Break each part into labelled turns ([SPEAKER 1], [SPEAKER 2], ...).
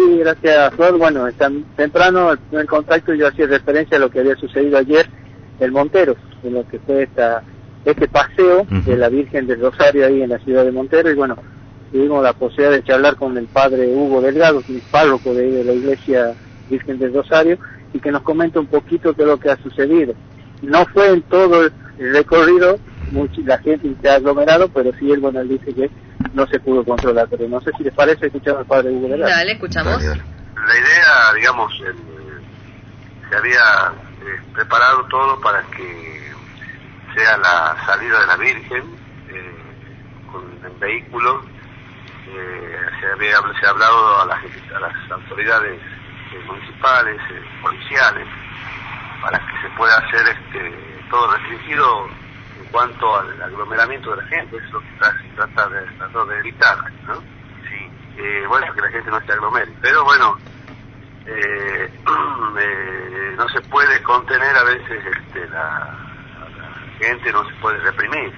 [SPEAKER 1] Sí, gracias, Flor. Bueno, tan temprano, el primer contacto, yo hacía referencia a lo que había sucedido ayer en Monteros, en lo que fue este paseo de la Virgen del Rosario ahí en la ciudad de Monteros, y bueno, tuvimos la posibilidad de charlar con el padre Hugo Delgado, que es párroco de la iglesia Virgen del Rosario, y que nos comenta un poquito de lo que ha sucedido. No fue en todo el recorrido, la gente se ha aglomerado, pero sí él, bueno, él dice que no se pudo controlar, pero no sé si les parece escuchar al padre Hugo Delgado.
[SPEAKER 2] Dale, escuchamos.
[SPEAKER 3] La idea, digamos, se había preparado todo para que sea la salida de la Virgen con el vehículo. Se ha hablado a las autoridades municipales, policiales, para que se pueda hacer todo restringido en cuanto al aglomeramiento de la gente. Eso es lo que se trata de evitar, ¿no? Sí. Bueno, que la gente no se aglomere, pero bueno, no se puede contener a veces la gente, no se puede reprimir.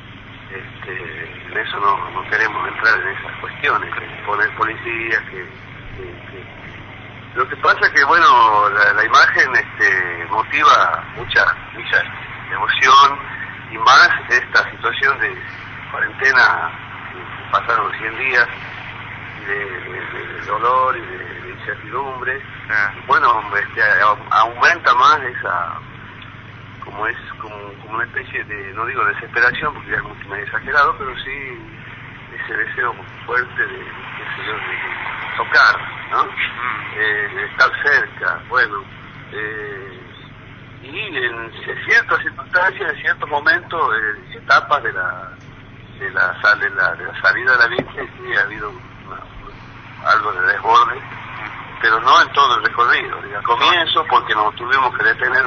[SPEAKER 3] En eso no queremos entrar en esas cuestiones, poner policías, lo que pasa es que, bueno, la imagen motiva mucha emoción, y más esta situación de cuarentena que pasaron 100 días de dolor y de incertidumbre. Bueno, aumenta más esa, como una especie de, no digo desesperación porque ya es mucho más exagerado, pero sí ese deseo fuerte de tocar, ¿no? De estar cerca, bueno, y en ciertas circunstancias, en ciertos momentos, etapas de la salida de la Virgen, sí ha habido algo de desborde, pero no en todo el recorrido. Al comienzo, porque nos tuvimos que detener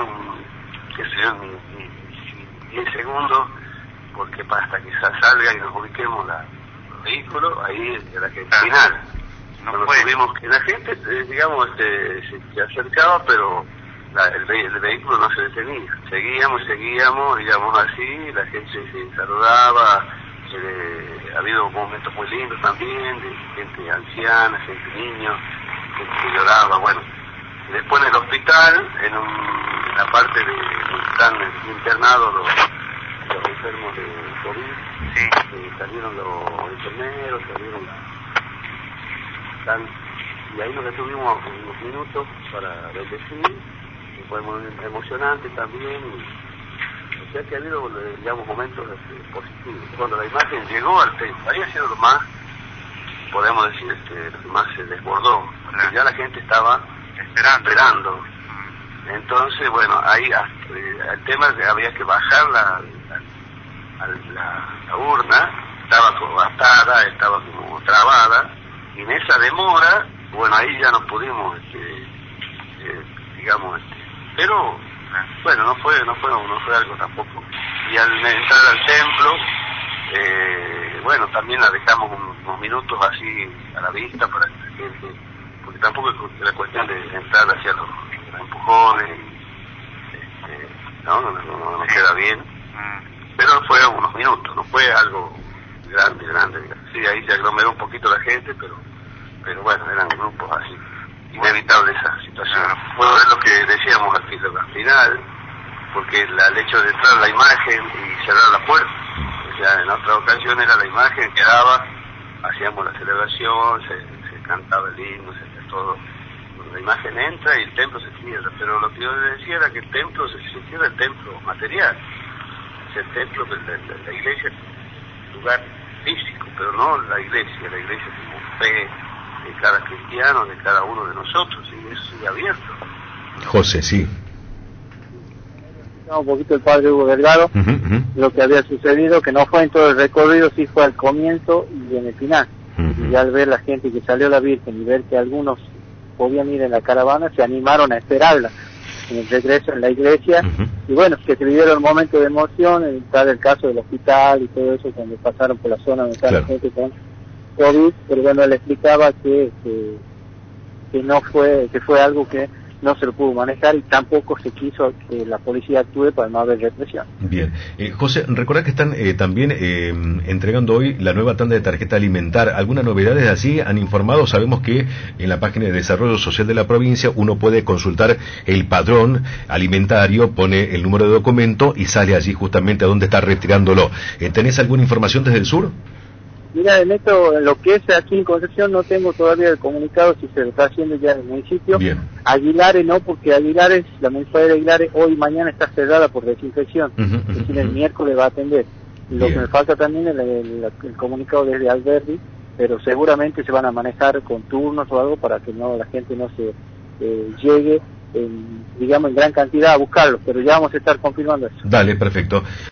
[SPEAKER 3] ni 10 segundos, porque hasta que salga y nos ubiquemos los vehículos, ahí era que final. Tuvimos que la gente, digamos, se acercaba, pero el vehículo no se detenía. Seguíamos, digamos así, la gente se saludaba. Ha habido momentos muy lindos también, de gente anciana, gente niños, gente que lloraba, bueno. Y después en el hospital, en la parte de donde están internados los enfermos de COVID, salieron los enfermeros, y ahí nos detuvimos unos minutos para bendecir, y fue muy emocionante también. O sea que ha habido, digamos, momentos positivos. Cuando la imagen llegó al templo, ahí ha sido lo más, podemos decir, lo que más se desbordó, porque ya la gente estaba esperando. Entonces, bueno, ahí el tema es que había que bajar la urna, estaba como atada, estaba como trabada, y en esa demora, bueno, ahí ya no pudimos, digamos, pero bueno, no fue algo tampoco. Y al entrar al templo, bueno, también la dejamos unos minutos así a la vista para que la gente, porque tampoco es la cuestión de entrar hacia los empujones, no queda bien, pero fue unos minutos, no fue algo grande. Sí, ahí se aglomeró un poquito la gente, pero bueno, eran grupos así. Inevitable esa situación. Bueno, es lo que decíamos al final, porque el hecho de entrar la imagen y cerrar la puerta, o sea, en otra ocasión era la imagen, quedaba, hacíamos la celebración, se cantaba el himno, se hacía todo. La imagen entra y el templo se cierra, pero lo que yo decía era que el templo se cierra, el templo material, es el templo de la iglesia, lugar físico, pero no la iglesia como fe de cada cristiano, de cada uno de nosotros, y eso sigue abierto.
[SPEAKER 4] José, sí.
[SPEAKER 1] Un poquito el padre Hugo Delgado, lo que había sucedido, que no fue en todo el recorrido, sí fue al comienzo y en el final. Y al ver la gente que salió la Virgen y ver que algunos podían ir en la caravana, se animaron a esperarla en el regreso en la iglesia, y bueno, que se vivieron momentos de emoción, en el caso del hospital y todo eso, cuando pasaron por la zona donde está la gente con COVID, pero bueno, él explicaba que no fue, que fue algo que no se lo pudo manejar y tampoco se quiso que la policía actúe para no haber represión.
[SPEAKER 2] Bien. José, recordá que están también entregando hoy la nueva tanda de tarjeta alimentar. ¿Algunas novedades así han informado? Sabemos que en la página de Desarrollo Social de la provincia uno puede consultar el padrón alimentario, pone el número de documento y sale allí justamente a dónde está retirándolo. ¿Tenés alguna información desde el sur?
[SPEAKER 1] Mira, en esto, lo que es aquí en Concepción, no tengo todavía el comunicado si se lo está haciendo ya en el municipio.
[SPEAKER 2] Bien.
[SPEAKER 1] Aguilares no, porque Aguilares, la municipalidad de Aguilares, hoy y mañana está cerrada por desinfección. Es decir, el miércoles va a atender. Lo que me falta también es el comunicado desde Alberdi, pero seguramente se van a manejar con turnos o algo para que no la gente no se llegue, digamos, en gran cantidad a buscarlos, pero ya vamos a estar confirmando eso.
[SPEAKER 2] Dale, perfecto.